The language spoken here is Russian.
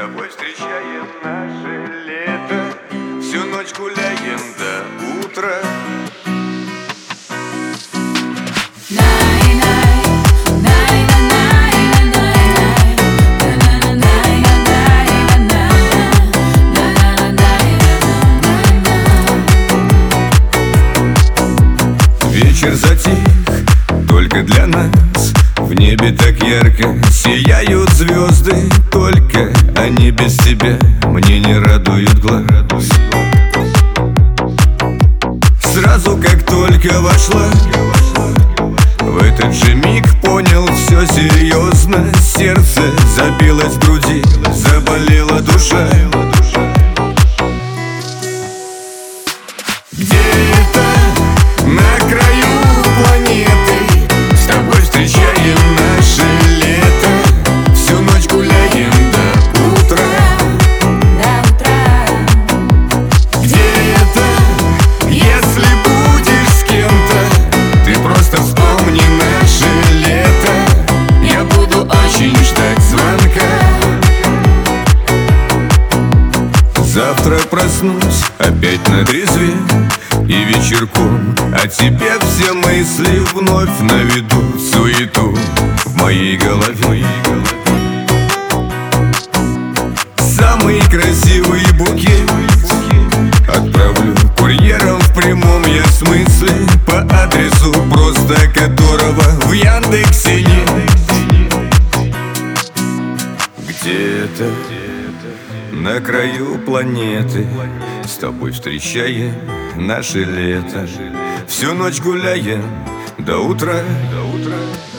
тобой встречаем наше лето, всю ночь гуляем до утра. Вечер затих только для нас. В небе так ярко сияют звезды, только они без тебя мне не радуют глаз. Сразу как только вошла, в этот же миг понял все серьезно. Сердце забилось в груди, заболела душа. Где-то на краю планеты с тобой встречаем наше лето, всю ночь гуляем до утра. Где-то, если будешь с кем-то, ты просто вспомни наше лето. Я буду очень ждать звонка. Завтра проснусь опять на трезве, и вечерком о тебе все мысли вновь наведут суету в моей голове. Самый красивый букет отправлю курьером в прямом я смысле, по адресу, просто которого в Яндексе нет. Где-то на краю планеты с тобой встречаем наше лето, всю ночь гуляем до утра.